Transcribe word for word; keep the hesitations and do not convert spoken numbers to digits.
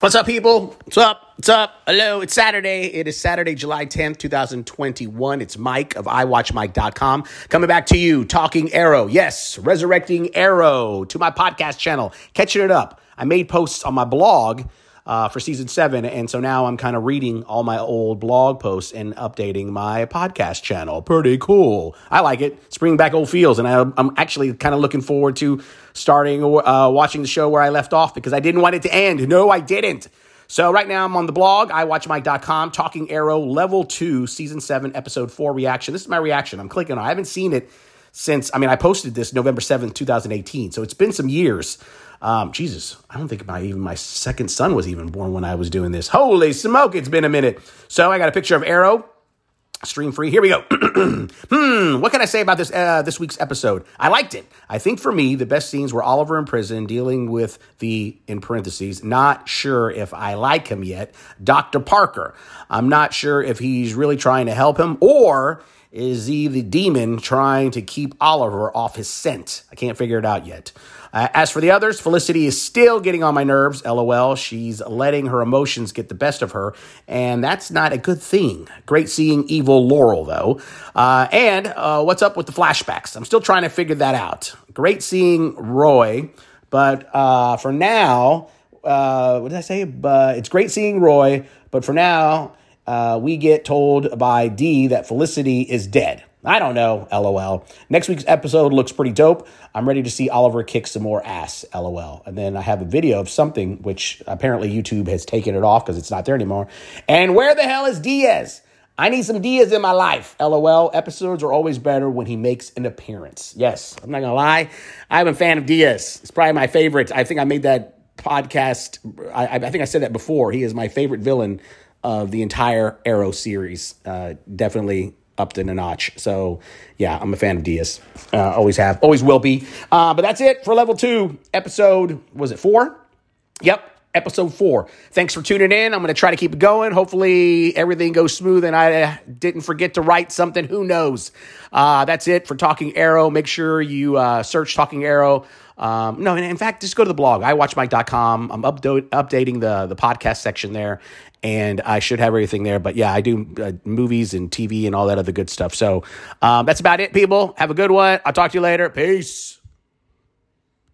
What's up, people? What's up? What's up? Hello, it's Saturday. It is Saturday, July tenth, twenty twenty-one. It's Mike of I watch Mike dot com coming back to you, talking Arrow. Yes, resurrecting Arrow to my podcast channel, catching it up. I made posts on my blog uh, for season seven, and so now I'm kind of reading all my old blog posts and updating my podcast channel. Pretty cool. I like it. It's bringing back old feels, and I, I'm actually kind of looking forward to starting uh, watching the show where I left off because I didn't want it to end. No, I didn't. So right now I'm on the blog, I watch Mike dot com, Talking Arrow, Level two, Season seven, Episode four reaction. This is my reaction. I'm clicking on it. I haven't seen it since, I mean, I posted this November seventh, twenty eighteen, so it's been some years. Um, Jesus, I don't think my even my second son was even born when I was doing this. Holy smoke, it's been a minute. So I got a picture of Arrow, stream free. Here we go. hmm, what can I say about this uh, this week's episode? I liked it. I think for me, the best scenes were Oliver in prison dealing with the, in parentheses, not sure if I like him yet, Doctor Parker. I'm not sure if he's really trying to help him, or is he the demon trying to keep Oliver off his scent? I can't figure it out yet. Uh, as for the others, Felicity is still getting on my nerves, LOL. She's letting her emotions get the best of her, and that's not a good thing. Great seeing evil Laurel, though. Uh, and uh, what's up with the flashbacks? I'm still trying to figure that out. Great seeing Roy, but uh, for now, uh, what did I say? But it's great seeing Roy, but for now, uh, we get told by Dee that Felicity is dead. I don't know, LOL. Next week's episode looks pretty dope. I'm ready to see Oliver kick some more ass, LOL. And then I have a video of something, which apparently YouTube has taken it off because it's not there anymore. And where the hell is Diaz? I need some Diaz in my life, LOL. Episodes are always better when he makes an appearance. Yes, I'm not going to lie. I'm a fan of Diaz. It's probably my favorite. I think I made that podcast. I, I think I said that before. He is my favorite villain of the entire Arrow series. Uh, definitely upped in a notch. So, yeah, I'm a fan of Diaz. Uh, always have, always will be. Uh, but that's it for level two, episode, was it four? Yep, episode four. Thanks for tuning in. I'm going to try to keep it going. Hopefully everything goes smooth and I uh, didn't forget to write something. Who knows? Uh, that's it for Talking Arrow. Make sure you uh, search Talking Arrow. Um, no, in fact, just go to the blog, I watch Mike dot com. I'm updo- updating the, the podcast section there, and I should have everything there. But yeah, I do uh, movies and T V and all that other good stuff. So um, that's about it, people. Have a good one. I'll talk to you later. Peace.